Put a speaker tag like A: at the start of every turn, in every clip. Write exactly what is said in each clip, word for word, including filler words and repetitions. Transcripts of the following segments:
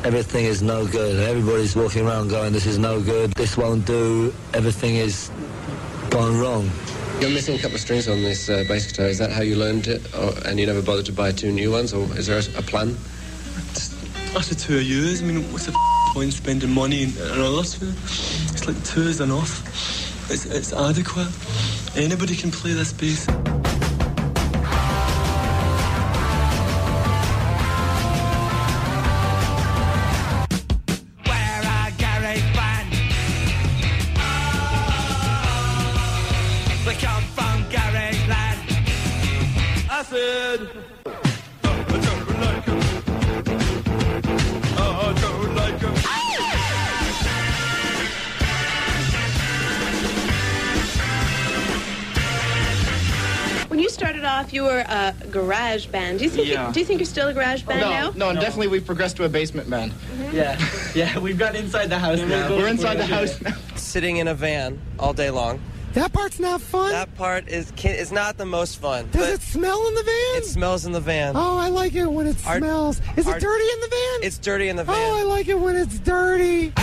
A: everything is no good. Everybody's walking around going, this is no good, this won't do, everything is gone wrong.
B: You're missing a couple of strings on this uh, bass guitar. Is that how you learned it? Or, and you never bothered to buy two new ones? Or is there a, a plan?
C: After two years, I mean, what's the f- point spending money and, and all this for? It's like two is enough. It's, it's adequate. Anybody can play this bass.
D: You were a garage band. Do you think?
E: Yeah.
D: You, do you think you're still a garage band
E: no,
D: now?
E: No, no, definitely we've progressed to a basement band.
D: Mm-hmm.
E: Yeah, yeah, we've got inside the house now. We're inside the house now.
F: Sitting in a van all day long.
G: That part's not fun.
F: That part is is not the most fun.
G: Does it smell in the van?
F: It smells in the van.
G: Oh, I like it when it
F: our,
G: smells. Is
F: our,
G: it dirty in the van?
F: It's dirty in the van.
G: Oh, I like it when it's dirty.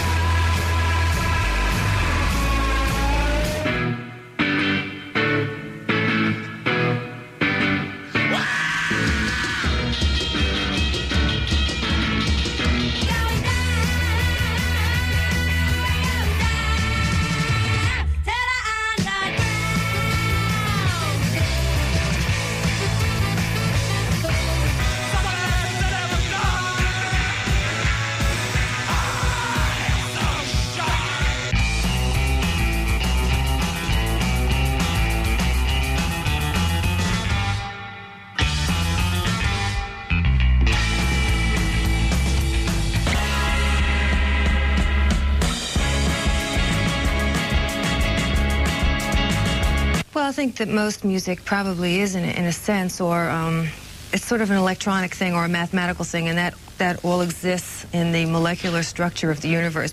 H: I think that most music probably is in, in a sense, or um, it's sort of an electronic thing or a mathematical thing, and that, that all exists in the molecular structure of the universe.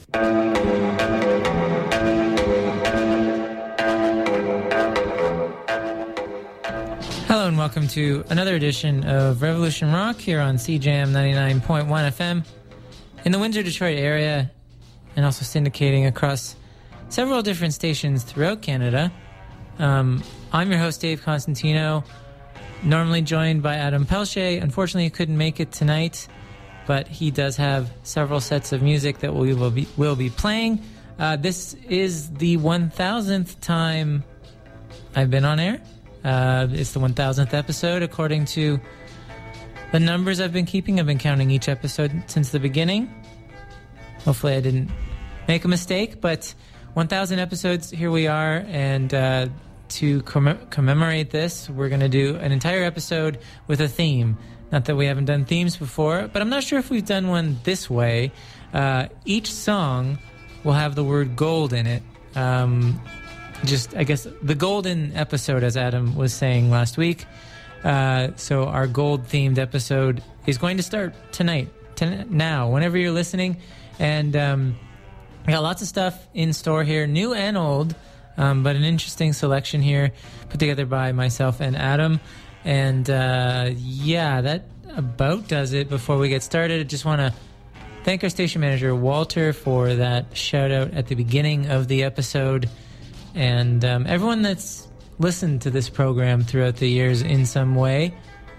I: Hello and welcome to another edition of Revolution Rock here on C J M ninety-nine point one F M in the Windsor, Detroit area, and also syndicating across several different stations throughout Canada. Um, I'm your host, Dave Constantino, normally joined by Adam Pelche. Unfortunately, he couldn't make it tonight, but he does have several sets of music that we will be, will be playing. Uh, this is the one thousandth time I've been on air. Uh, it's the one thousandth episode, according to the numbers I've been keeping. I've been counting each episode since the beginning. Hopefully I didn't make a mistake, but one thousand episodes, here we are, and uh, to comm- commemorate this, we're going to do an entire episode with a theme. Not that we haven't done themes before, but I'm not sure if we've done one this way. Uh, each song will have the word gold in it. Um, just, I guess, the golden episode, as Adam was saying last week. Uh, so our gold-themed episode is going to start tonight, to now, whenever you're listening. And um, we got lots of stuff in store here, new and old, um, but an interesting selection here put together by myself and Adam. And uh, yeah, that about does it. Before we get started, I just want to thank our station manager, Walter, for that shout out at the beginning of the episode. And um, everyone that's listened to this program throughout the years in some way,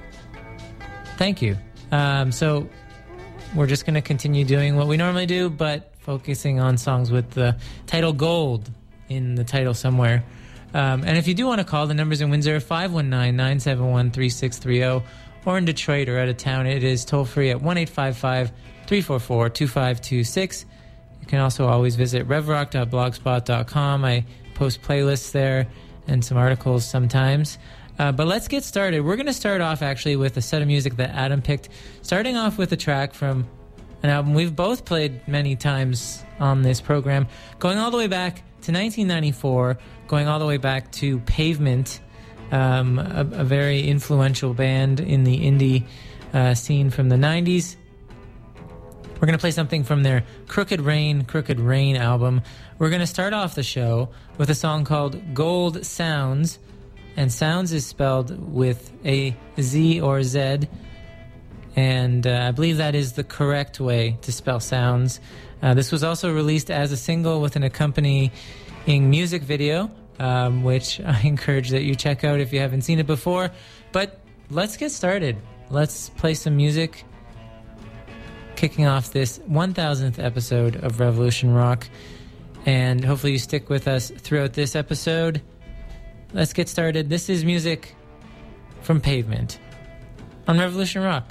I: thank you. Um, so we're just going to continue doing what we normally do, but focusing on songs with the title Gold in the title somewhere. Um, and if you do want to call, the numbers in Windsor, five one nine, nine seven one, three six three zero, or in Detroit or out of town, it is toll-free at one eight five five, three four four, two five two six. You can also always visit rev rock dot blogspot dot com. I post playlists there and some articles sometimes. Uh, but let's get started. We're going to start off actually with a set of music that Adam picked, starting off with a track from an album we've both played many times on this program, going all the way back to nineteen ninety-four, going all the way back to Pavement, um, a, a very influential band in the indie uh, scene from the nineties. We're going to play something from their Crooked Rain, Crooked Rain album. We're going to start off the show with a song called Gold Sounds, and Sounds is spelled with a Z or Z. and uh, I believe that is the correct way to spell sounds. Uh, this was also released as a single with an accompanying music video, um, which I encourage that you check out if you haven't seen it before. But let's get started. Let's play some music, kicking off this one thousandth episode of Revolution Rock. And hopefully you stick with us throughout this episode. Let's get started. This is music from Pavement on Revolution Rock.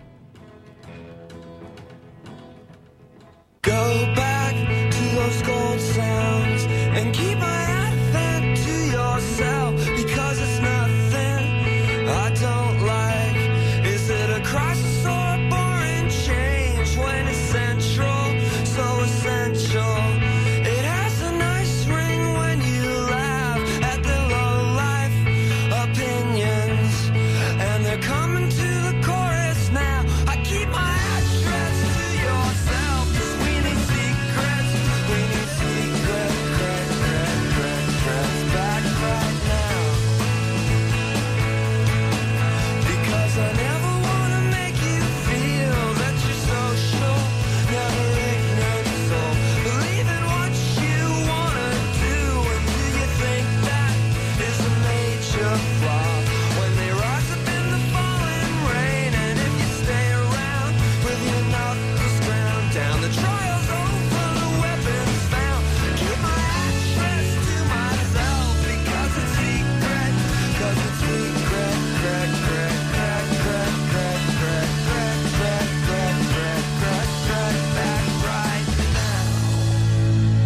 J: Go back to those gold sounds and keep my advent to yourself, because it's nothing I don't like. Is it a crisis or a boring change when it's central, so essential? It has a nice ring when you laugh at the low-life opinions, and they're coming to the chorus now. I keep my address to yourself, 'cause we need secrets, we need secret, crack, crack, crack, cracks back right now. Because I never wanna make you feel that you're social, never ignorant soul. Believe in what you wanna do, and do you think that is a major flaw? When they rise up in the falling rain, and if you stay around with your knuckles ground down, the trial's over, the weapons found. Keep my address to myself, because it's secret, 'cause it's secret, crack, crack, crack, crack, crack, crack, crack, crack, crack, crack, crack, crack, back right now.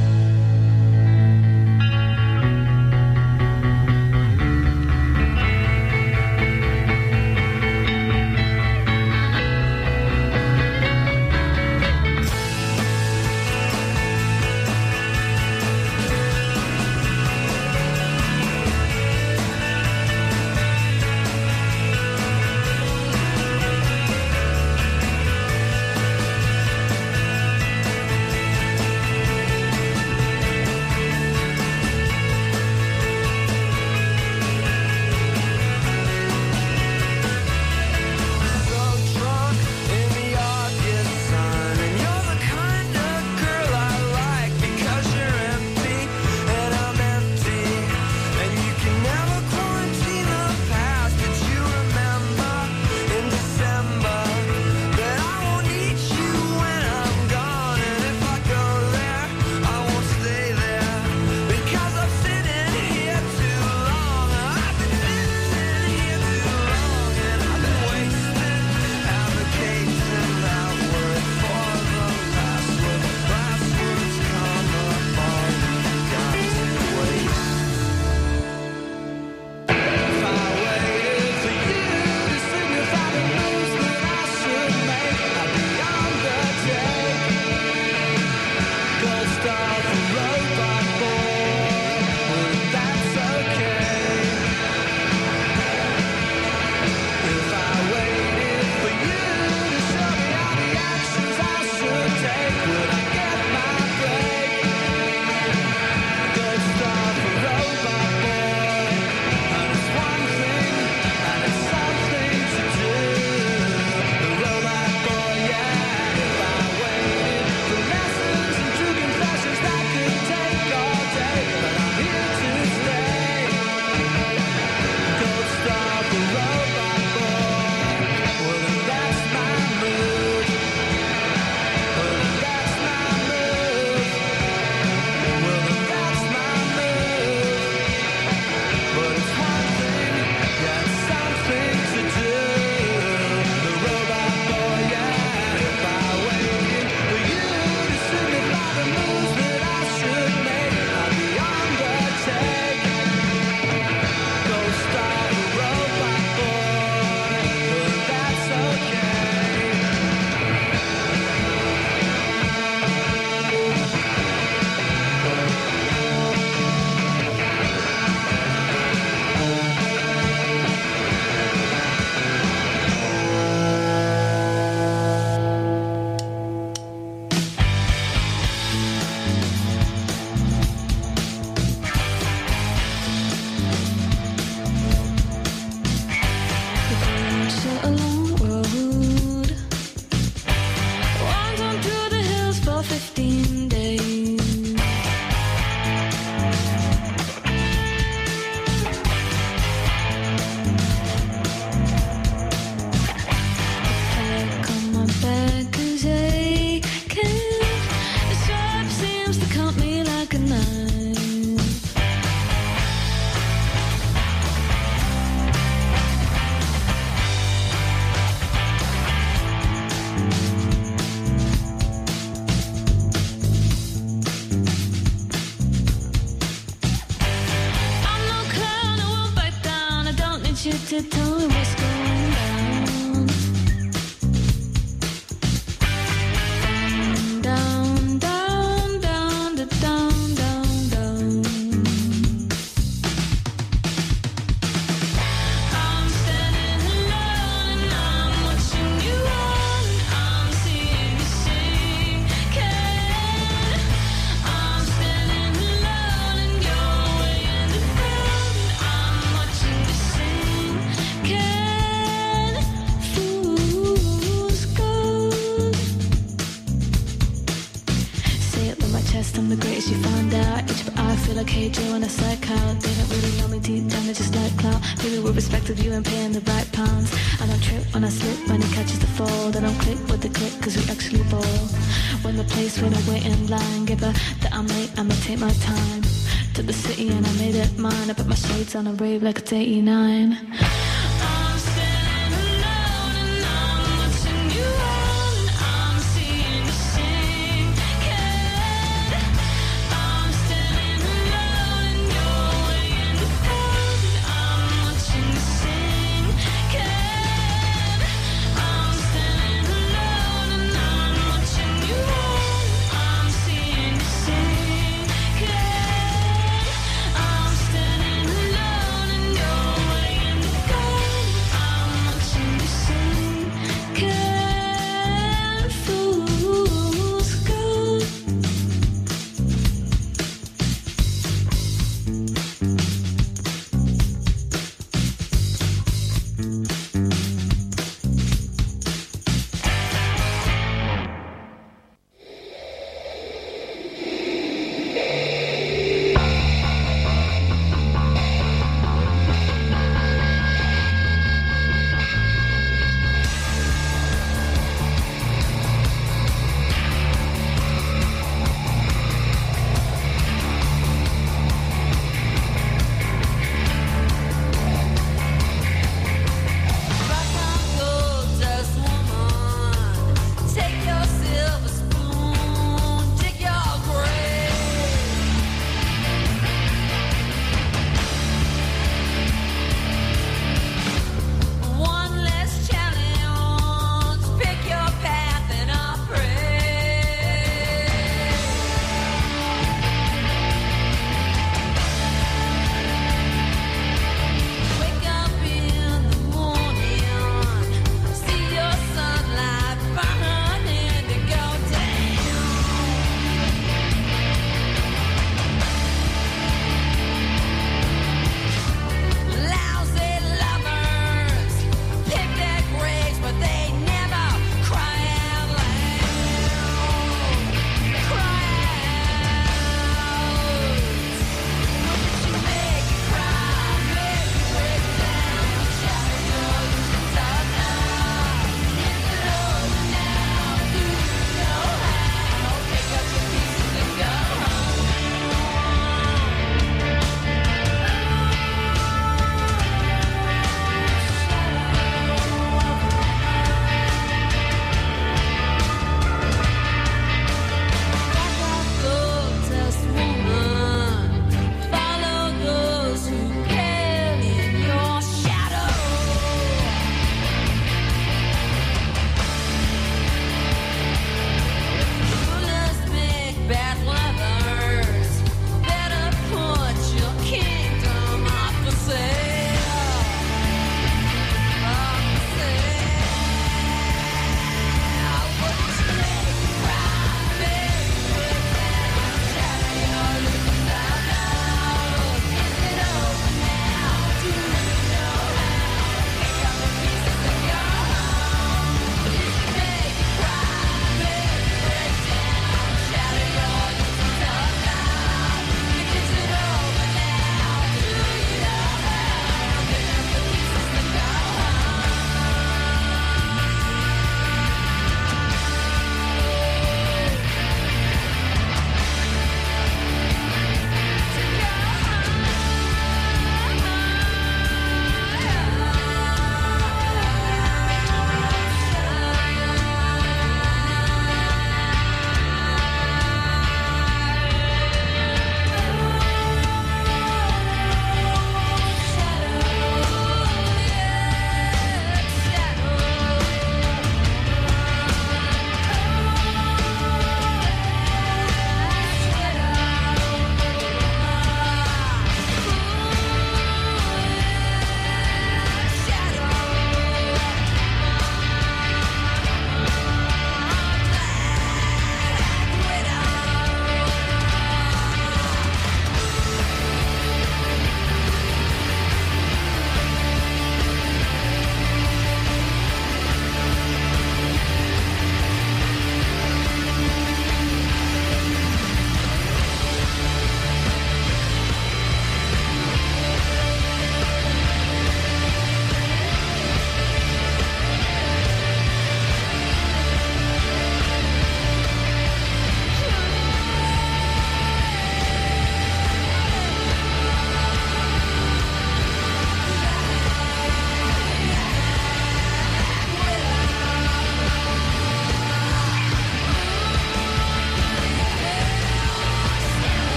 K: fifteen days. Back on my back is aching. The strap seems to cut me like a knife. I'm no clown, I won't back down. I don't need you to tell me what's going down. Down, down, down, down, down, down, down. I'm standing alone and I'm watching you run. I'm seeing you sinking. I'm standing alone and you're way in the front. I'm watching you sinking. Fool's gold. Say it with my chest, I'm the greatest you found out. Each but I feel like hey Joe when I psych out. They don't really know me deep down, they're just like clout. Maybe with respect of you and paying the right pounds. I don't trip when I slip, when it catches the fall. They don't click with the click, cause we actually ball. When the place when I wait in line, give her that I'm late, I'ma take my time. To the city and I made it mine. I put my shades on and rave like it's eighty-nine. I'm standing alone and I'm watching you run. I'm seeing you sinking. I'm standing alone and you're way in the front. I'm watching you sinking. I'm standing alone and I'm watching you run. I'm seeing you sinking. I'm standing alone and you're way in the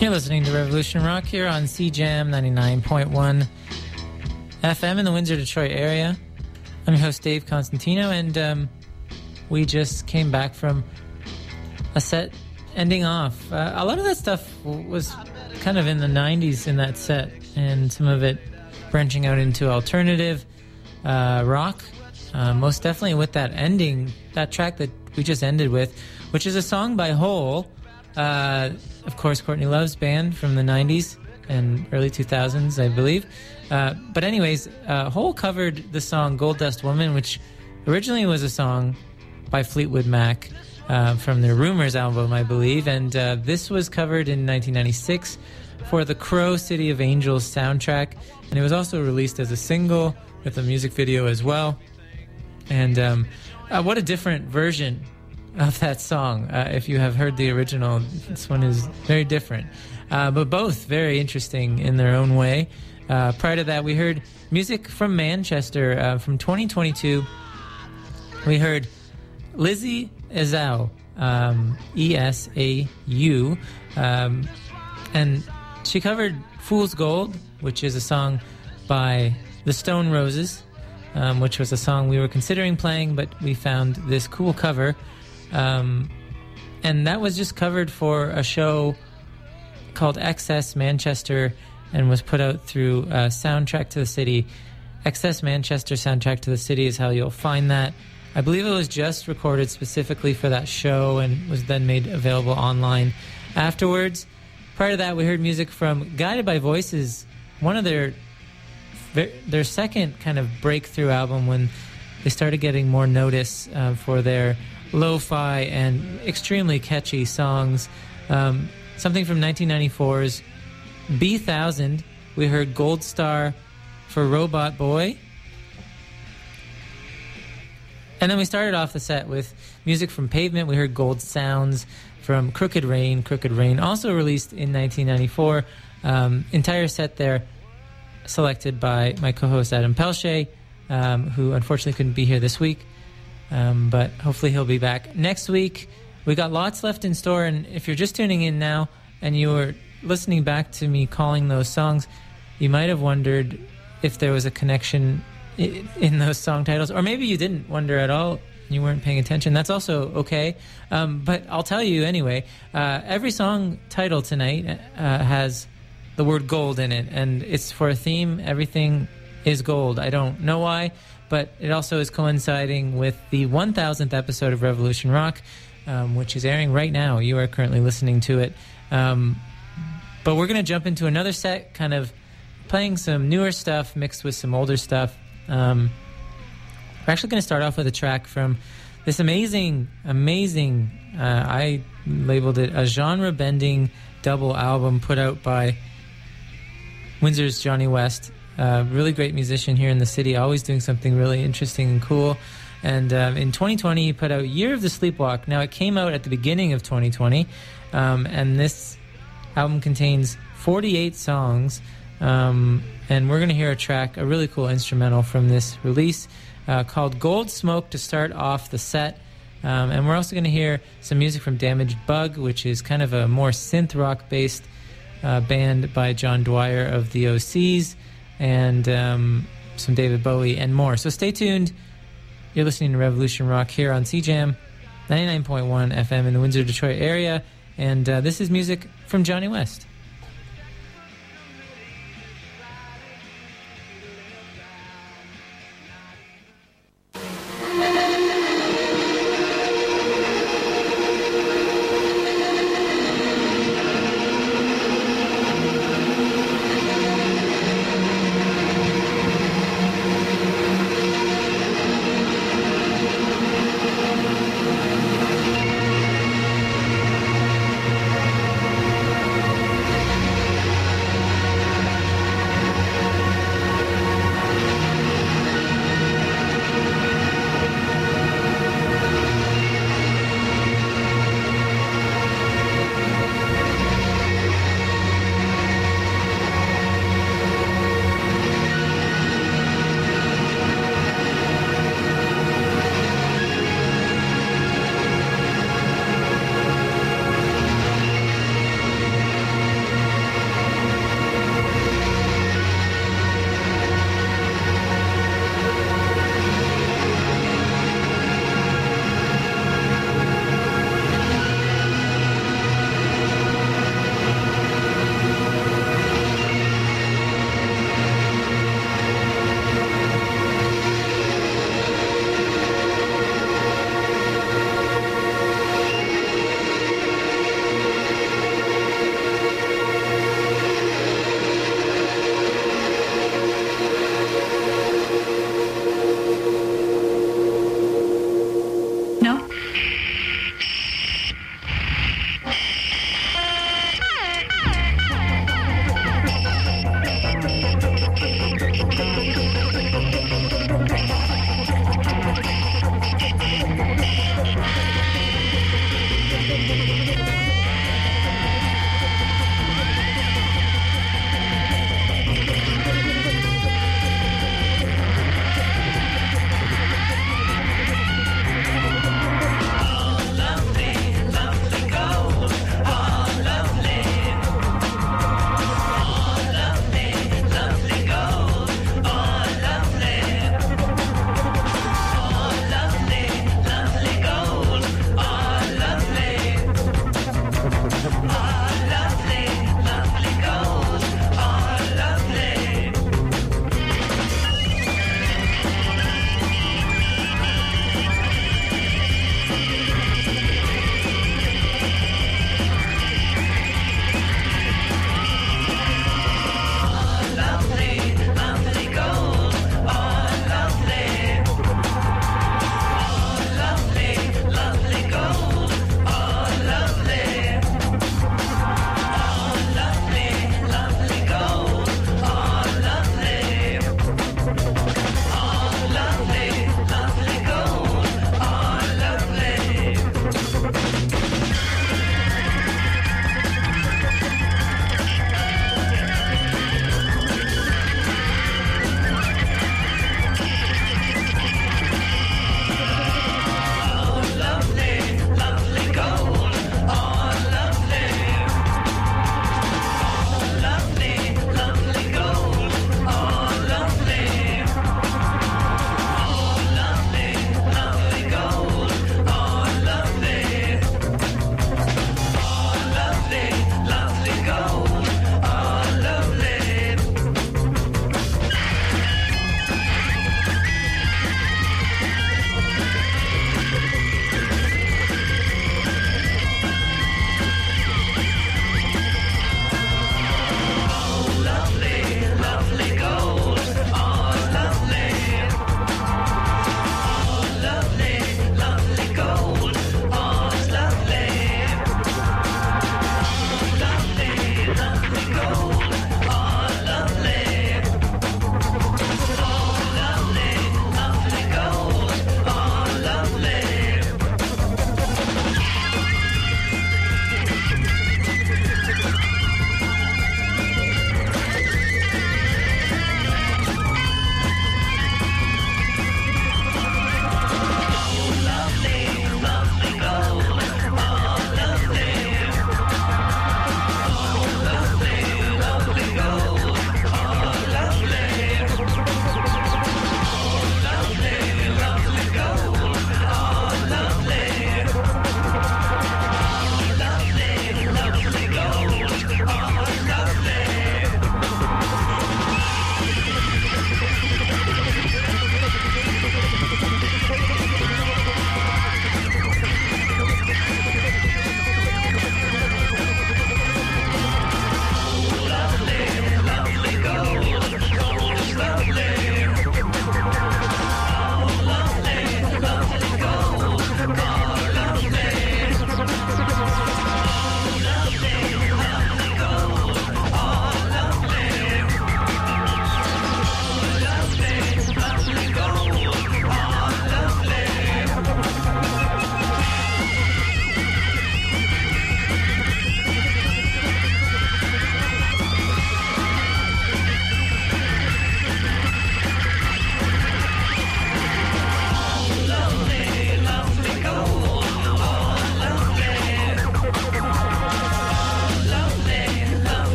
I: You're listening to Revolution Rock here on C Jam ninety-nine point one F M in the Windsor, Detroit area. I'm your host, Dave Constantino, and um, we just came back from a set ending off. Uh, a lot of that stuff w- was kind of in the nineties in that set, and some of it branching out into alternative uh, rock. Uh, most definitely with that ending, that track that we just ended with, which is a song by Hole. Uh, of course, Courtney Love's band from the nineties and early two thousands, I believe. Uh, but anyways, uh, Hole covered the song Gold Dust Woman, which originally was a song by Fleetwood Mac uh, from their Rumors album, I believe. And uh, this was covered in nineteen ninety-six for the Crow City of Angels soundtrack. And it was also released as a single with a music video as well. And um, uh, what a different version of that song. Uh, if you have heard the original, this one is very different. Uh, but both very interesting in their own way. Uh, prior to that, we heard music from Manchester uh, from twenty twenty-two. We heard Lizzie Ezau, um, E S A U, um, and she covered Fool's Gold, which is a song by the Stone Roses, um, which was a song we were considering playing, but we found this cool cover. Um, and that was just covered for a show called Excess Manchester and was put out through uh, Soundtrack to the City. Excess Manchester Soundtrack to the City is how you'll find that. I believe it was just recorded specifically for that show and was then made available online afterwards. Prior to that, we heard music from Guided by Voices, one of their their second kind of breakthrough album when they started getting more notice uh, for their lo-fi and extremely catchy songs. Um, something from nineteen ninety-four's B one thousand. We heard Gold Star for Robot Boy. And then we started off the set with music from Pavement. We heard Gold Sounds from Crooked Rain. Crooked Rain, also released in nineteen ninety-four. Um, entire set there selected by my co-host Adam Pelche, um, who unfortunately couldn't be here this week. Um, but hopefully he'll be back next week. We got lots left in store, and if you're just tuning in now and you were listening back to me calling those songs, you might have wondered if there was a connection i- in those song titles, or maybe you didn't wonder at all. You weren't paying attention. That's also okay. Um, but I'll tell you anyway. Uh, every song title tonight uh, has the word gold in it, and it's for a theme. Everything is gold. I don't know why, but it also is coinciding with the one thousandth episode of Revolution Rock, um, which is airing right now. You are currently listening to it. Um, but we're going to jump into another set, kind of playing some newer stuff mixed with some older stuff. Um, we're actually going to start off with a track from this amazing, amazing, uh, I labeled it a genre-bending double album put out by Windsor's Johnny West. Uh, really great musician here in the city, always doing something really interesting and cool. And um, in twenty twenty, he put out Year of the Sleepwalk. Now, it came out at the beginning of twenty twenty, um, and this album contains forty-eight songs, um, and we're going to hear a track, a really cool instrumental from this release uh, called Gold Smoke to start off the set. Um, and we're also going to hear some music from Damaged Bug, which is kind of a more synth rock-based uh, band by John Dwyer of the O Cs, and um, some David Bowie and more. So stay tuned. You're listening to Revolution Rock here on C Jam ninety-nine point one F M in the Windsor, Detroit area, and uh, this is music from Johnny West.